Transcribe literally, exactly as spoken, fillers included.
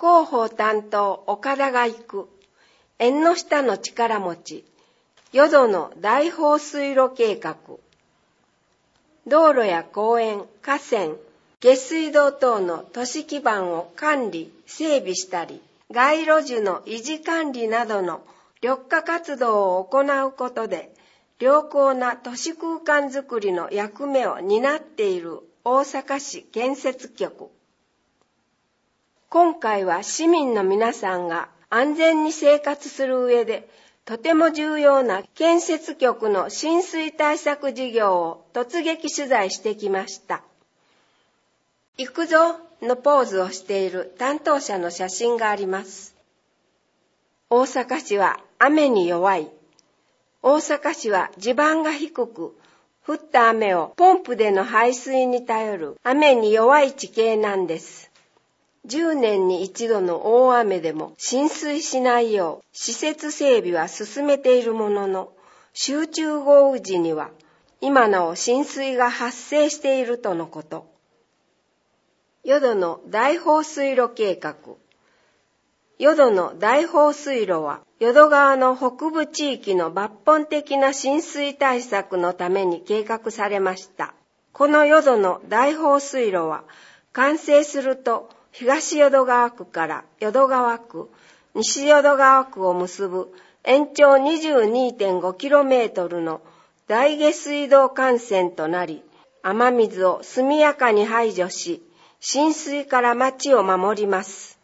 広報担当岡田が行く、縁の下の力持ち、淀の大放水路計画。道路や公園、河川、下水道等の都市基盤を管理、整備したり、街路樹の維持管理などの緑化活動を行うことで、良好な都市空間づくりの役目を担っている大阪市建設局。今回は市民の皆さんが安全に生活する上で、とても重要な建設局の浸水対策事業を突撃取材してきました。行くぞのポーズをしている担当者の写真があります。大阪市は雨に弱い。大阪市は地盤が低く、降った雨をポンプでの排水に頼る雨に弱い地形なんです。じゅうねんに一度の大雨でも浸水しないよう施設整備は進めているものの、集中豪雨時には今なお浸水が発生しているとのこと。淀の大放水路計画。淀の大放水路は淀川の北部地域の抜本的な浸水対策のために計画されました。この淀の大放水路は完成すると東淀川区から淀川区、西淀川区を結ぶ延長 にじゅうにてんごキロメートル の大下水道幹線となり、雨水を速やかに排除し、浸水から町を守ります。